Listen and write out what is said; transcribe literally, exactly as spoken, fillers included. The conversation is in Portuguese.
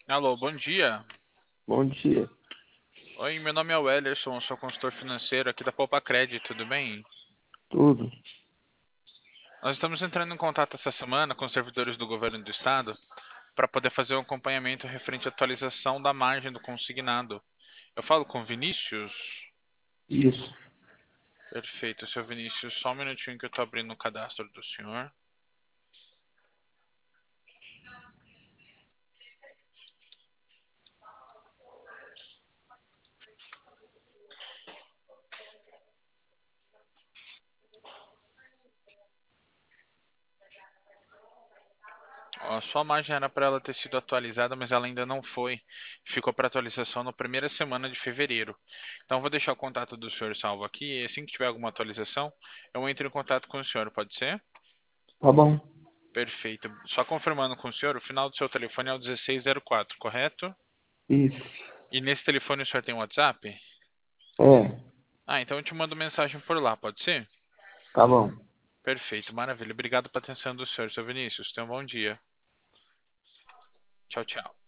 Alô, bom dia. Bom dia. Oi, meu nome é Wellerson, sou consultor financeiro aqui da Poupa Crédito, tudo bem? Tudo? Nós estamos entrando em contato essa semana com os servidores do governo do estado para poder fazer um acompanhamento referente à atualização da margem do consignado. Eu falo com o Vinícius? Isso. Perfeito, seu Vinícius, só um minutinho que eu estou abrindo o cadastro do senhor. Ó, sua margem era para ela ter sido atualizada, mas ela ainda não foi. Ficou para atualização na primeira semana de fevereiro. Então, vou deixar o contato do senhor salvo aqui. E assim que tiver alguma atualização, eu entro em contato com o senhor, pode ser? Tá bom. Perfeito. Só confirmando com o senhor, o final do seu telefone é o dezesseis zero quatro, correto? Isso. E nesse telefone o senhor tem WhatsApp? É, Ah, então eu te mando mensagem por lá, pode ser? tá bom. Perfeito, maravilha. Obrigado pela atenção do senhor, seu Vinícius. Tenha um bom dia. Tchau, tchau.